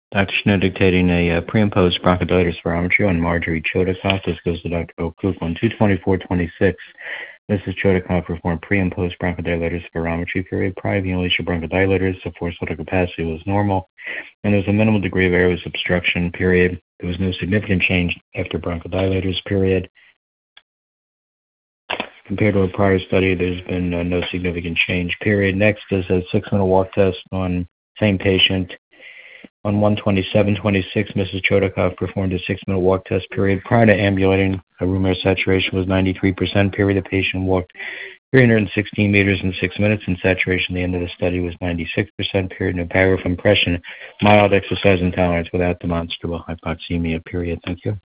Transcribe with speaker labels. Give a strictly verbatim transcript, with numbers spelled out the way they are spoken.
Speaker 1: Doctor Snow dictating a uh, pre and post bronchodilator spirometry on Marjorie Chodakov. This goes to Doctor O'Cook on two twenty-four twenty-six. Missus Chodakov performed pre and post bronchodilator spirometry period. Prior to the inhalation of bronchodilators, the forced vital capacity was normal, and there was a minimal degree of airways obstruction period. There was no significant change after bronchodilators period. Compared to a prior study, there's been uh, no significant change period. Next is a six-minute walk test on same patient. On one twenty-seven twenty-six, Missus Chodakov performed a six-minute walk test period. Prior to ambulating, her room air saturation was ninety-three percent period. The patient walked three hundred sixteen meters in six minutes, and saturation at the end of the study was ninety-six percent period. No paragraph impression, mild exercise intolerance without demonstrable hypoxemia period. Thank you.